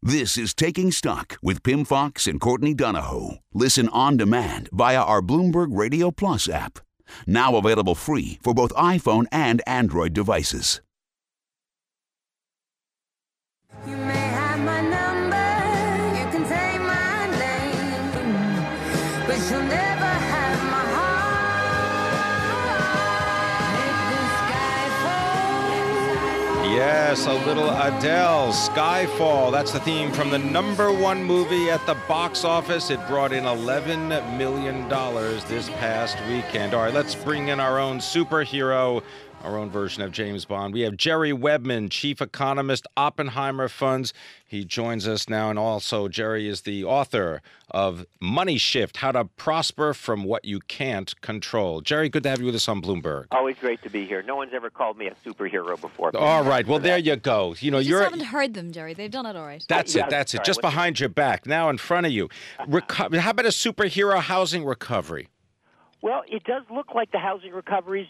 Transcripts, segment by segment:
This is Taking Stock with Pim Fox and Courtney Donahoe. Listen on demand via our Bloomberg Radio Plus app. Now available free for both iPhone and Android devices. You may have my number, you can take my name, but you'll never have my heart. Make the sky fall. Yes, a little Adele, Skyfall. That's the theme from the #1 movie at the box office. It brought in $11 million this past weekend. All right, let's bring in our own superhero, our own version of James Bond. We have Jerry Webman, chief economist, Oppenheimer Funds. He joins us now, and also Jerry is the author of Money Shift, How to Prosper from What You Can't Control. Jerry, good to have you with us on Bloomberg. Always great to be here. No one's ever called me a superhero before. All right, well, there you go. You know, You just haven't heard them, Jerry. They've done it all right. That's it. Just behind your back, now in front of you. How about a superhero housing recovery? Well, it does look like the housing recovery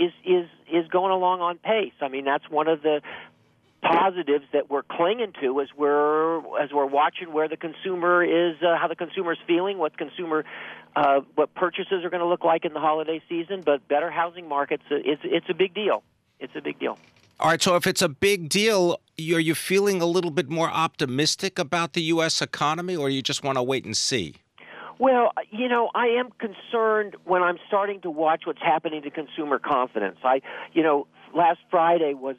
is going along on pace. I mean, that's one of the positives that we're clinging to as we're watching where the consumer is, how the consumer's feeling, what purchases are going to look like in the holiday season. But better housing markets, it's a big deal. It's a big deal. All right, so if it's a big deal, are you feeling a little bit more optimistic about the U.S. economy, or you just want to wait and see? Well, you know, I am concerned when I'm starting to watch what's happening to consumer confidence. Last Friday was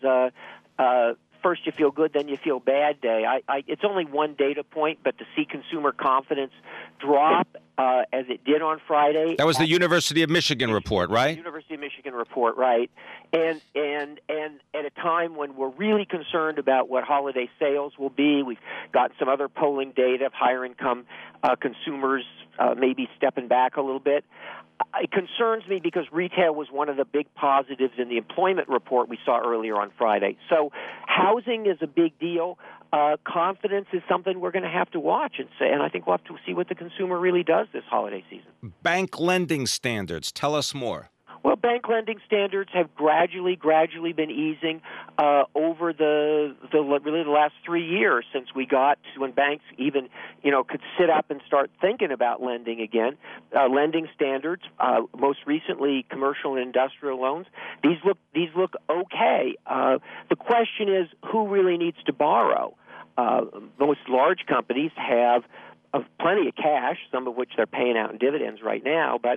first you feel good, then you feel bad day. It's only one data point, but to see consumer confidence drop as it did on Friday. That was the University of Michigan report, right? University of Michigan report, right. And at a time when we're really concerned about what holiday sales will be, we've got some other polling data of higher income consumers maybe stepping back a little bit. It concerns me because retail was one of the big positives in the employment report we saw earlier on Friday. So housing is a big deal. Confidence is something we're going to have to watch and I think we'll have to see what the consumer really does this holiday season. Bank lending standards. Tell us more. Well, bank lending standards have gradually been easing over the last 3 years since we got to when banks even could sit up and start thinking about lending again. Lending standards, most recently commercial and industrial loans, these look okay. The question is who really needs to borrow. Most large companies have plenty of cash, some of which they're paying out in dividends right now. But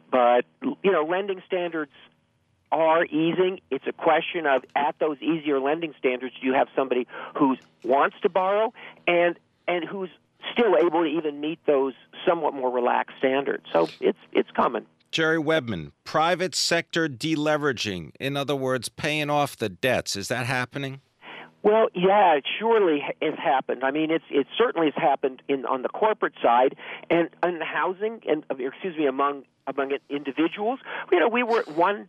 lending standards are easing. It's a question of, at those easier lending standards, do you have somebody who wants to borrow and who's still able to even meet those somewhat more relaxed standards? So it's coming. Jerry Webman, private sector deleveraging, in other words, paying off the debts. Is that happening? Well, yeah, it surely has happened. I mean, it certainly has happened on the corporate side and in housing among individuals. We're at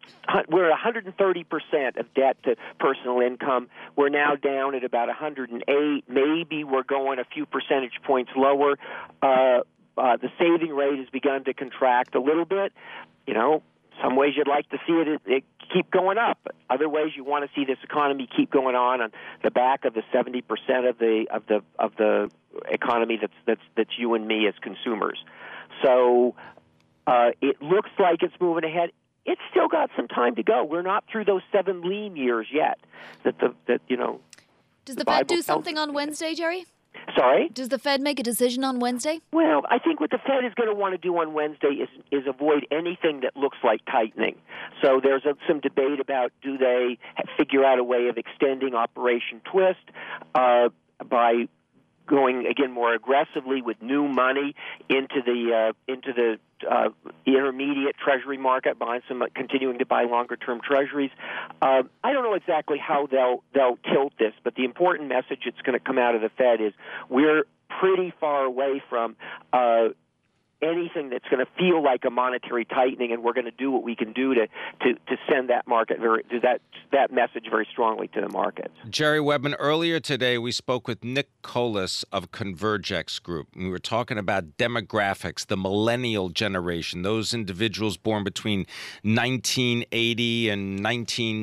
130% of debt to personal income. We're now down at about 108. Maybe we're going a few percentage points lower. The saving rate has begun to contract a little bit. Some ways you'd like to see it keep going up. Other ways you want to see this economy keep going on the back of the 70% of the economy that's you and me as consumers. So it looks like it's moving ahead. It's still got some time to go. We're not through those 7 lean years yet. Does the Fed do something on Wednesday, Jerry? Sorry? Does the Fed make a decision on Wednesday? Well, I think what the Fed is going to want to do on Wednesday is avoid anything that looks like tightening. So there's some debate about do they figure out a way of extending Operation Twist by going again more aggressively with new money into the intermediate Treasury market, continuing to buy longer-term Treasuries. I don't know exactly how they'll tilt this, but the important message that's going to come out of the Fed is we're pretty far away from anything that's going to feel like a monetary tightening, and we're going to do what we can do to send that market that message very strongly to the markets. Jerry Webman, earlier today we spoke with Nick Colas of Convergex Group. We were talking about demographics, the millennial generation, those individuals born between 1980 and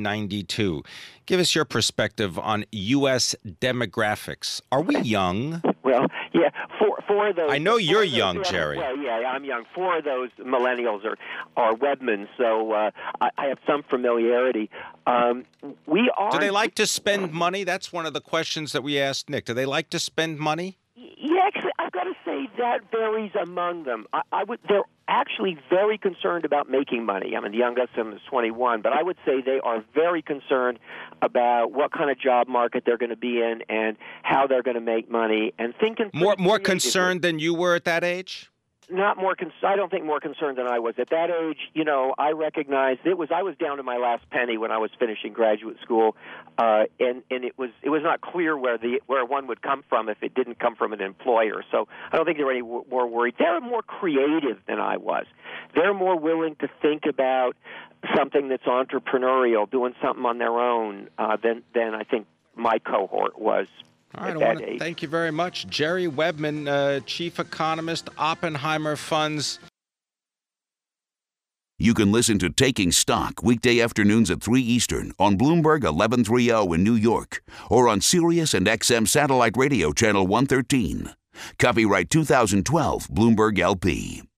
1992. Give us your perspective on U.S. demographics. Are we young? Well, yeah, four of those. I know you're young, Jerry. Well, yeah, I'm young. Four of those millennials are webmen, so I have some familiarity. We are. Do they like to spend money? That's one of the questions that we asked Nick. Do they like to spend money? Yeah, actually, I've got to say that varies among them. They're actually very concerned about making money. I mean, the youngest of them is 21, but I would say they are very concerned about what kind of job market they're going to be in and how they're going to make money, and thinking more concerned than you were at that age? Not more. I don't think more concerned than I was at that age. You know, I recognized I was down to my last penny when I was finishing graduate school, and it was not clear where one would come from if it didn't come from an employer. So I don't think they were any more worried. They're more creative than I was. They're more willing to think about something that's entrepreneurial, doing something on their own than I think my cohort was. All right, I want to thank you very much. Jerry Webman, Chief Economist, Oppenheimer Funds. You can listen to Taking Stock weekday afternoons at 3 Eastern on Bloomberg 1130 in New York or on Sirius and XM Satellite Radio Channel 113. Copyright 2012 Bloomberg LP.